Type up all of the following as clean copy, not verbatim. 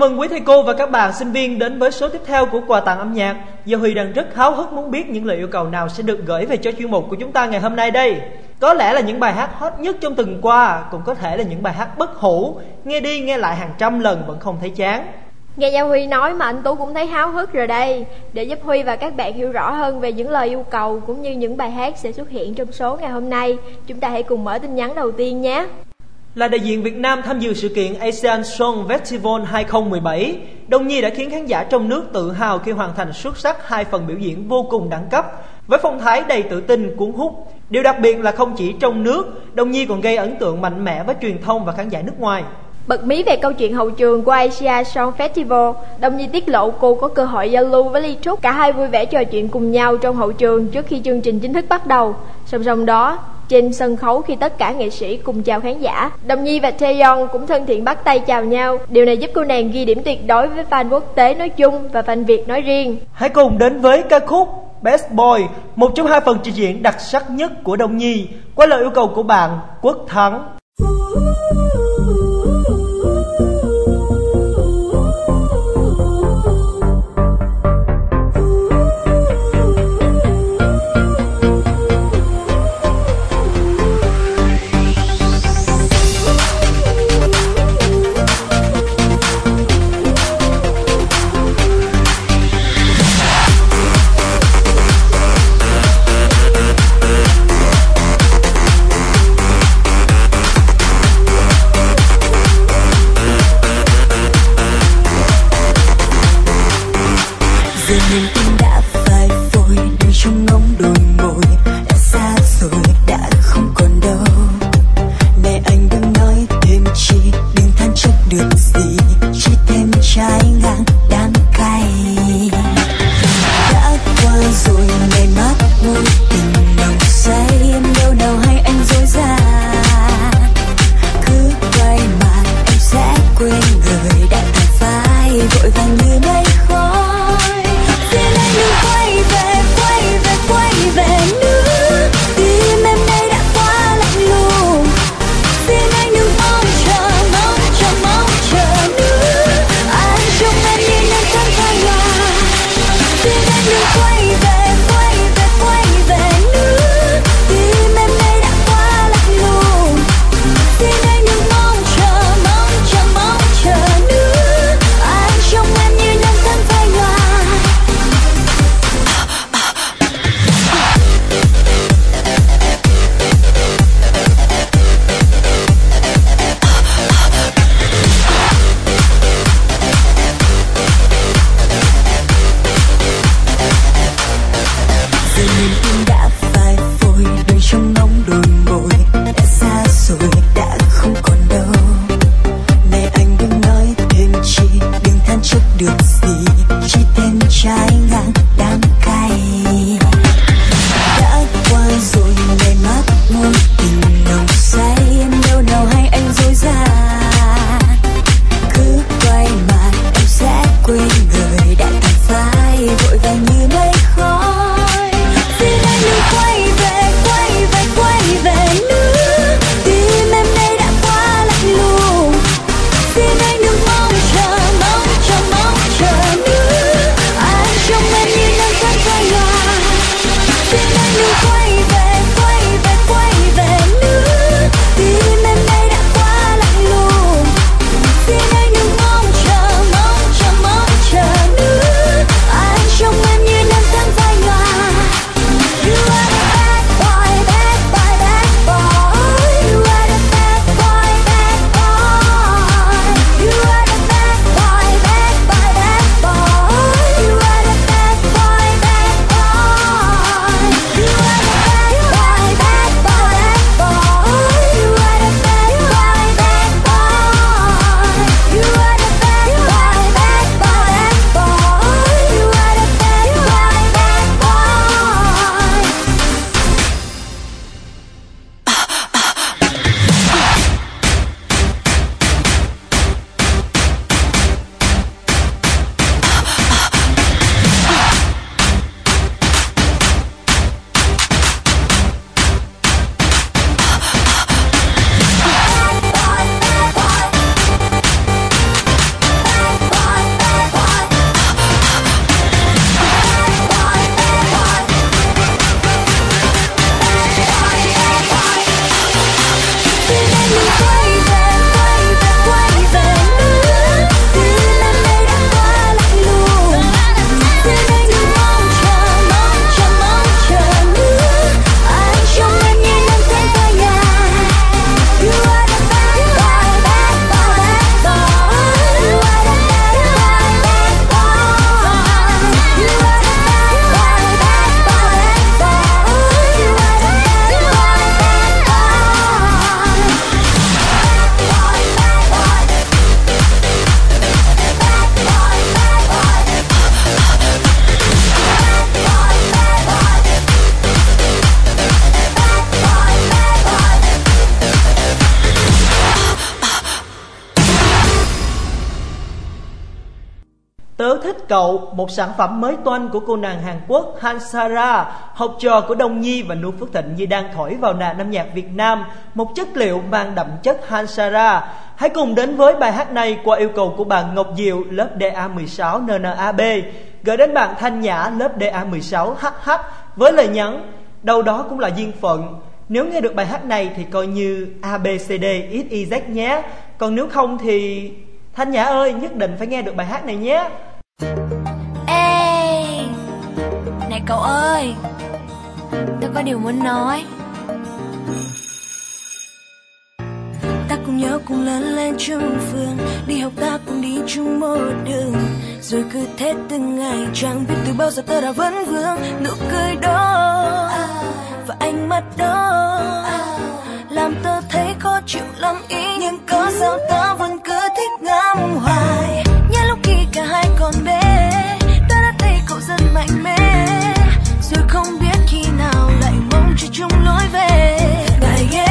mừng quý thầy cô và các bạn sinh viên đến với số tiếp theo của quà tặng âm nhạc. Gia Huy đang rất háo hức muốn biết những lời yêu cầu nào sẽ được gửi về cho chuyên mục của chúng ta ngày hôm nay đây. Có lẽ là những bài hát hot nhất trong tuần qua, cũng có thể là những bài hát bất hủ, nghe đi nghe lại hàng trăm lần vẫn không thấy chán. Nghe Gia Huy nói mà anh Tú cũng thấy háo hức rồi đây. Để giúp Huy và các bạn hiểu rõ hơn về những lời yêu cầu cũng như những bài hát sẽ xuất hiện trong số ngày hôm nay, chúng ta hãy cùng mở tin nhắn đầu tiên nhé. Là đại diện Việt Nam tham dự sự kiện Asian Song Festival 2017, Đông Nhi đã khiến khán giả trong nước tự hào khi hoàn thành xuất sắc 2 phần biểu diễn vô cùng đẳng cấp, với phong thái đầy tự tin cuốn hút. Điều đặc biệt là không chỉ trong nước, Đông Nhi còn gây ấn tượng mạnh mẽ với truyền thông và khán giả nước ngoài. Bật mí về câu chuyện hậu trường của Asia Song Festival, Đông Nhi tiết lộ cô có cơ hội giao lưu với Ly Trúc. Cả hai vui vẻ trò chuyện cùng nhau trong hậu trường trước khi chương trình chính thức bắt đầu. Song song đó, trên sân khấu khi tất cả nghệ sĩ cùng chào khán giả, Đông Nhi và Taeyeon cũng thân thiện bắt tay chào nhau. Điều này giúp cô nàng ghi điểm tuyệt đối với fan quốc tế nói chung và fan Việt nói riêng. Hãy cùng đến với ca khúc Best Boy, một trong 2 phần trình diễn đặc sắc nhất của Đông Nhi, qua lời yêu cầu của bạn Quốc Thắng. Vội vàng như mây khói. Cậu, một sản phẩm mới toanh của cô nàng Hàn Quốc Hansara, học trò của Đông Nhi và Nu Phước Thịnh như đang thổi vào nền âm nhạc Việt Nam, một chất liệu mang đậm chất Hansara. Hãy cùng đến với bài hát này qua yêu cầu của bạn Ngọc Diệu, lớp DA16 NNAB, gửi đến bạn Thanh Nhã, lớp DA16 HH với lời nhắn: đâu đó cũng là duyên phận. Nếu nghe được bài hát này thì coi như ABCD XYZ nhé. Còn nếu không thì Thanh Nhã ơi, nhất định phải nghe được bài hát này nhé. Ê, này cậu ơi, tôi có điều muốn nói. Ta cùng nhau cùng lớn lên chung phường, đi học ta cùng đi chung một đường, rồi cứ thế từng ngày chẳng biết từ bao giờ ta đã vẫn vương. Nụ cười đó và ánh mắt đó làm tớ thấy khó chịu lắm ý, nhưng có sao ta vẫn cứ thích ngắm hoài. Nhớ lúc khi cả hai còn bé, ta đã thấy cậu rất mạnh mẽ, rồi không biết khi nào lại mong cho chung lối về. Ngại ghê,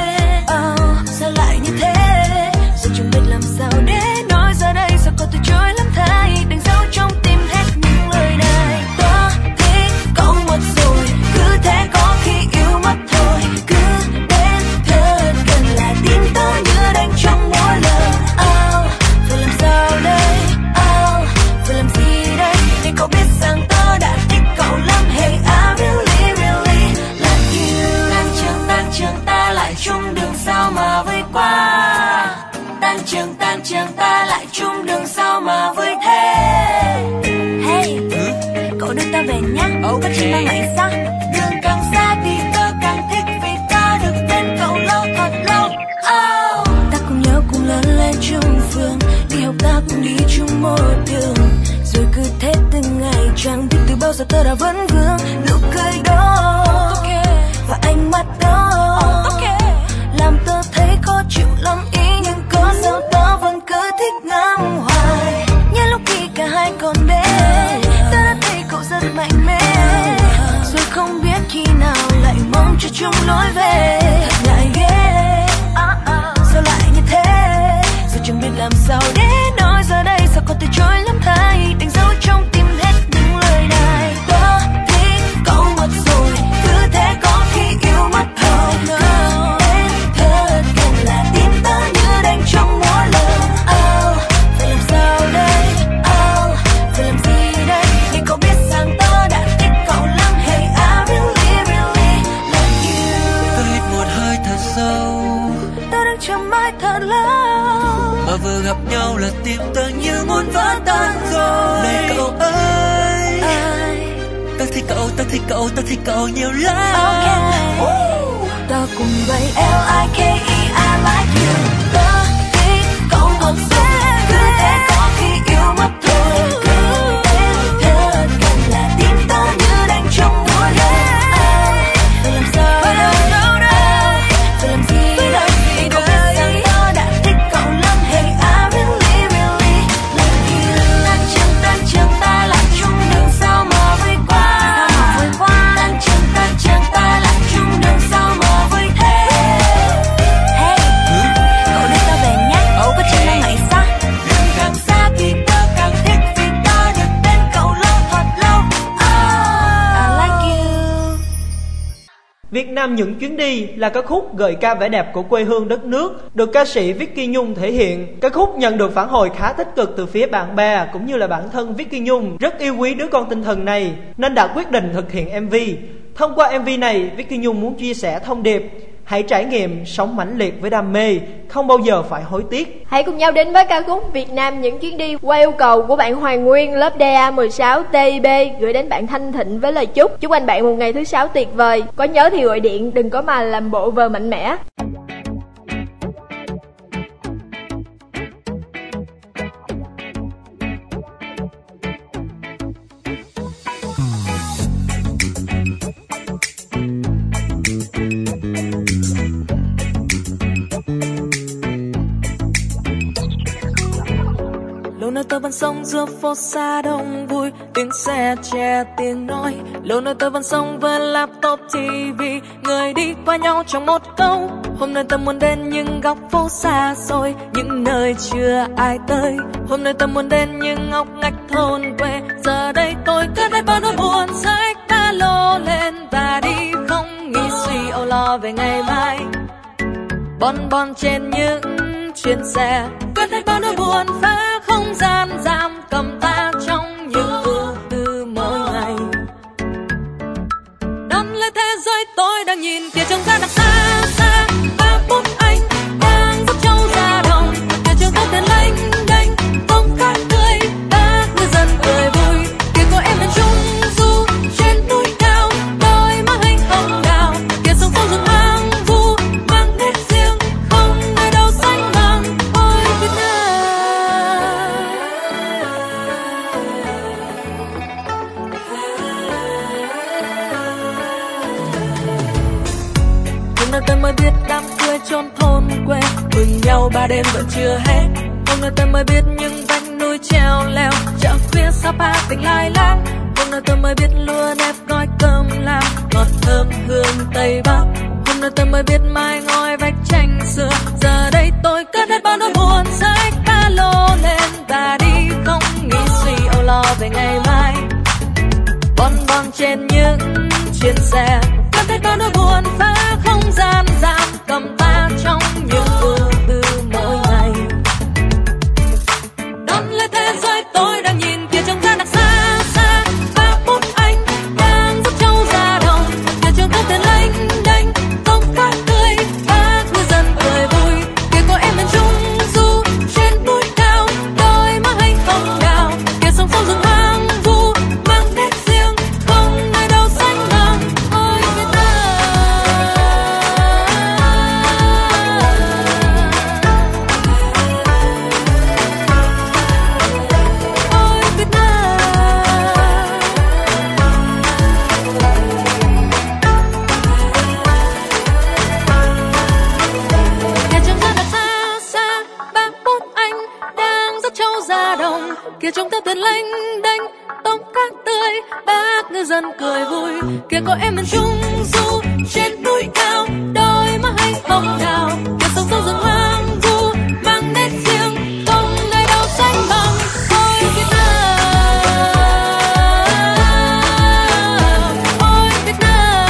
sao lại như thế, rồi chẳng biết làm sao để nói ra đây, sao có từ chối lắm thay, đừng giấu trong tim hết những lời này. Tớ thích cậu mất rồi, cứ thế có khi yêu mất thôi, cứ đến thật gần là tim tớ như đánh trong mỗi lần. Phải làm sao đây, phải làm gì đây, để cậu biết rằng tớ đã thích cậu lắm. Hey, I really, really love you. Tan trường ta lại chung đường sao mà vui quá, tan trường ta lại chung đường sao mà vui thế. Hey, cậu đưa ta về nhá, có chuyện ta ngại sao? Đường càng xa thì tớ càng thích, vì ta được bên cậu lâu thật lâu. Ta cùng nhau cùng lớn lên chung phường, đi học ta cùng đi chung một đường, rồi cứ thế từng ngày chẳng biết từ bao giờ tớ đã vẫn vương. Nụ cười đó và ánh mắt đó làm tớ thấy khó chịu lắm ý, nhưng có sao tớ vẫn cứ thích ngắm hoài. Nhớ lúc khi cả hai còn bé, tớ đã thấy cậu rất mạnh mẽ, rồi không biết khi nào lại mong cho chung lối về. Thật ngại ghê, sao lại như thế, rồi chẳng biết làm sao để nói ra đây, sao có từ chối lắm thay, đừng giấu trong tim hết những lời này. Tớ thích cậu mất rồi, cứ thế có khi yêu mất thôi, đến thật gần là tim tớ như đánh trong mỗi lần. Phải làm sao đây, phải làm gì đây, để cậu biết rằng tớ đã thích cậu lắm. Hey, I really, really love you. Tớ hít một hơi thật sâu, Tớ đang chờ mãi thật lâu, mà vừa gặp nhau là tim tớ như muốn vỡ tan rồi. Này cậu ơi, tớ thích cậu, tớ thích cậu, tớ thích cậu nhiều lắm. Tớ cùng vậy L-I-K-E, I like you. Tớ thích cậu thật rồi, cứ thế có khi yêu mất thôi, cứ đến thật gần là tim tớ như đánh trong mỗi lần. Phải làm sao đây, phải làm gì đây, để cậu biết rằng tớ đã thích cậu lắm. Hey, I really, really love you. Tan trường ta lại chung đường sao mà vui quá, tan trường ta lại chung đường sao mà vui thế. Hey, cậu đưa ta về nhé, có chuyện đang ngại sao? Đường càng xa thì tớ càng thích, vì tớ được bên cậu lâu thật lâu. I like you. Việt Nam những chuyến đi là ca khúc gợi ca vẻ đẹp của quê hương đất nước, được ca sĩ Vicky Nhung thể hiện. Ca khúc nhận được phản hồi khá tích cực từ phía bạn bè cũng như là bản thân Vicky Nhung, rất yêu quý đứa con tinh thần này nên đã quyết định thực hiện MV. Thông qua MV này, Vicky Nhung muốn chia sẻ thông điệp: hãy trải nghiệm sống mãnh liệt với đam mê, không bao giờ phải hối tiếc. Hãy cùng nhau đến với ca khúc Việt Nam những chuyến đi qua yêu cầu của bạn Hoàng Nguyên, lớp DA16 TIB, gửi đến bạn Thanh Thịnh với lời chúc anh bạn một ngày thứ sáu tuyệt vời. Có nhớ thì gọi điện, đừng có mà làm bộ vờ mạnh mẽ. Lâu nào nơi tôi vẫn sống giữa phố xa đông vui, tiếng xe che tiếng nói. Lâu nơi tôi vẫn sống với laptop TV, người đi qua nhau trong một câu. Hôm nay tôi muốn đến những góc phố xa xôi, những nơi chưa ai tới. Hôm nay tôi muốn đến những ngóc ngách thôn quê. Giờ đây tôi cất hết bao nỗi buồn, xách ba lô lên và đi, không nghĩ suy âu lo về ngày mai. Bon bon trên những chuyến xe, cất hết bao nỗi buồn, phá không gian, giam cầm ta trong những ưu tư mỗi ngày. Đón lấy thế giới tôi đang nhìn kia trông ra đằng xa xa. Ba bốn anh đang dắt trâu ra đồng, kia trường tóc đèn lênh đênh, bông cát tươi, bác ngư dân cười vui. Kia có em bên trung du trên núi cao, đôi má hình hồng đào. Kia sông sâu rừng hoang vu mang nét riêng, không nơi đâu sánh bằng ôi Việt Nam. Hôm nay tôi mới biết đám cưới chốn thôn quê, mừng nhau 3 đêm vẫn chưa hết. Hôm nay tôi mới biết những vách núi treo leo, chợ khuya Sapa tỉnh Lai Lang. Hôm nay tôi mới biết lúa nếp gói cơm lam, ngọt thơm hương Tây Bắc. Hôm nay tôi mới biết mái ngói vách tranh xưa. Giờ đây tôi cất hết bao nỗi buồn, xách ba lô lên và đi, không nghĩ suy âu lo về ngày mai. Bon bon trên những chuyến xe, cất hết bao nỗi buồn, phá không gian, giam cầm ta trong những ưu tư mỗi ngày. Đón lấy thế giới tôi đang nhìn kia trông ra đằng xa xa. Ba bốn anh đang dắt trâu ra đồng, kia trường tóc đèn lênh đênh, bông cát tươi, bác ngư dân cười vui. Kia có em bên trung du trên núi cao, đôi má hình hồng đào. Kia sông sâu rừng hoang vu mang nét riêng, không nơi đâu sánh bằng ôi Việt Nam. Ôi Việt Nam. Kia trông ra đằng xa xa, ba bốn anh đang dắt trâu ra đồng. Kia trông tóc đèn lênh đênh, tôm cát tươi, bác ngư dân cười vui. Kia có em bên trung du trên núi cao, đôi má hình hồng đào. Kia sông sâu rừng hoang vu mang nét riêng, không nơi đâu sánh bằng ôi Việt Nam. Ôi Việt Nam.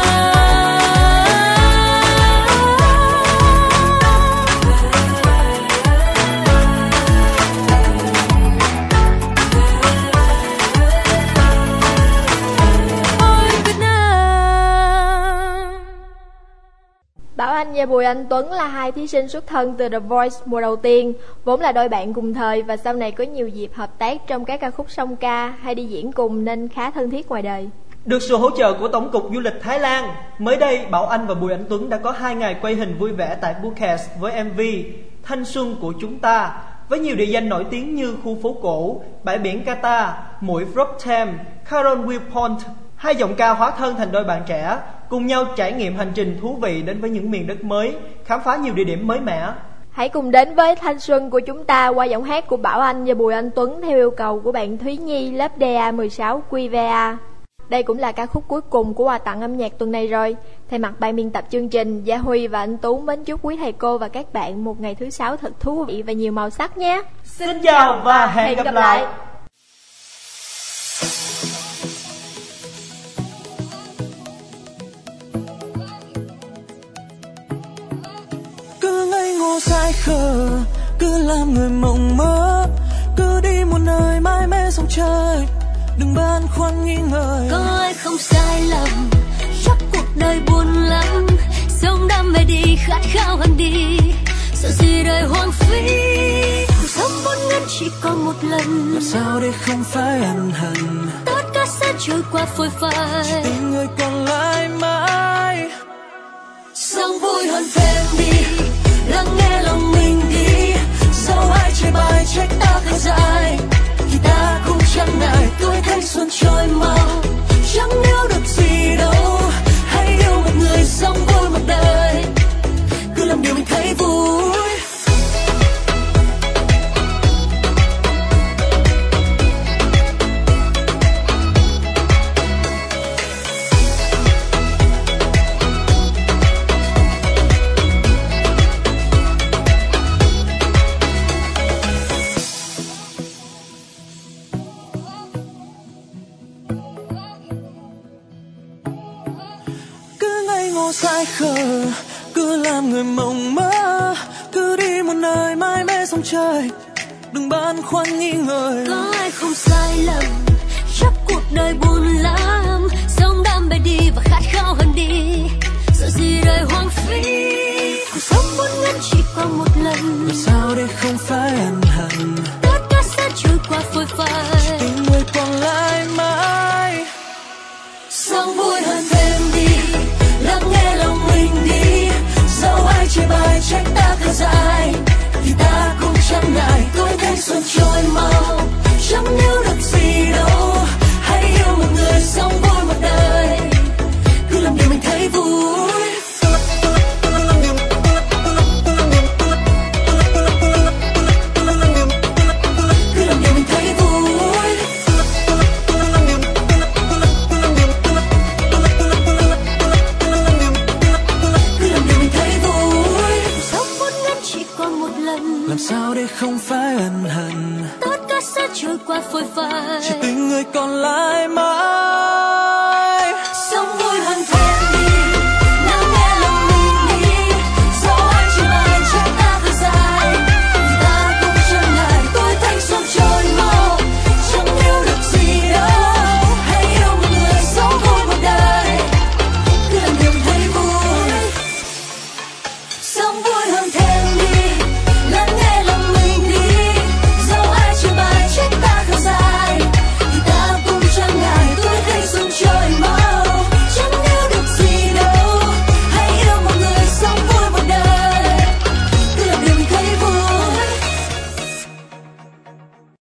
Ôi Việt Nam. Bảo Anh và Bùi Anh Tuấn là hai thí sinh xuất thân từ The Voice mùa đầu tiên, vốn là đôi bạn cùng thời và sau này có nhiều dịp hợp tác trong các ca khúc song ca hay đi diễn cùng nên khá thân thiết ngoài đời. Được sự hỗ trợ của Tổng cục Du lịch Thái Lan, mới đây Bảo Anh và Bùi Anh Tuấn đã có 2 ngày quay hình vui vẻ tại Phuket với MV Thanh Xuân của Chúng Ta, với nhiều địa danh nổi tiếng như khu phố cổ, bãi biển Qatar, mũi Frogtam, Caron Viewpoint. Hai giọng ca hóa thân thành đôi bạn trẻ, cùng nhau trải nghiệm hành trình thú vị đến với những miền đất mới, khám phá nhiều địa điểm mới mẻ. Hãy cùng đến với Thanh Xuân của Chúng Ta qua giọng hát của Bảo Anh và Bùi Anh Tuấn theo yêu cầu của bạn Thúy Nhi lớp DA16 QVA. Đây cũng là ca khúc cuối cùng của quà tặng âm nhạc tuần này rồi. Thay mặt ban biên tập chương trình, Gia Huy và anh Tú mến chúc quý thầy cô và các bạn một ngày thứ Sáu thật thú vị và nhiều màu sắc nhé. Xin chào và hẹn gặp lại. Cứ ngây ngô dại khờ, cứ làm người mộng mơ, cứ đi một nơi mãi mê sông trời, đừng băn khoăn nghi ngờ. Có ai không sai lầm, chắc cuộc đời buồn lắm, sống đam mê đi, khát khao hơn đi, sợ gì đời hoang phí. Cuộc sống vốn ngắn chỉ còn một lần, làm sao để không phải ân hận, tất cả sẽ trôi qua phôi phai, chỉ tình người còn lại mãi. sống vui hơn thêm đi, lắng nghe lòng mình đi, dẫu ai chê bai trách ta khá dại, thì ta cũng chẳng ngại tuổi thanh xuân trôi mau, chẳng níu được gì đâu. Hãy yêu một người sống vui một đời, cứ làm điều mình thấy vui. ngô dại khờ, cứ làm người mộng mơ, cứ đi một nơi mãi mê sông trời, đừng băn khoăn nghi ngờ. Có ai không sai lầm, chắc cuộc đời buồn lắm, sống đam mê đi và khát khao hơn đi, sợ gì đời hoang phí. Cuộc sống muốn ngắn chỉ qua một lần, làm sao để không phải ân hận, tất cả sẽ trôi qua phôi phai, tình người còn lại mãi. sống vui hơn thêm đi, lắng nghe lòng mình đi, dẫu ai chê bai trách ta thở dài, thì ta cũng chẳng ngại tuổi thanh xuân trôi mau, chẳng níu được gì đâu. Hãy yêu một người sống vui một đời, cứ làm điều mình thấy vui. Cứ làm điều mình thấy vui. Cứ làm điều mình thấy vui. Sống muốn ngắn chỉ còn một lần, Làm sao để không phải ân hận, tất cả sẽ trôi qua phôi phai, chỉ tình người còn lại mãi. sống vui hơn thêm đi, lắng nghe lòng mình đi, dẫu ai chê bai trách ta thở dài, thì ta cũng chẳng ngại tuổi thanh xuân trôi mau, chẳng níu được gì đâu. Hãy yêu một người sống vui một đời, cứ làm điều mình thấy vui, sống vui hơn thêm.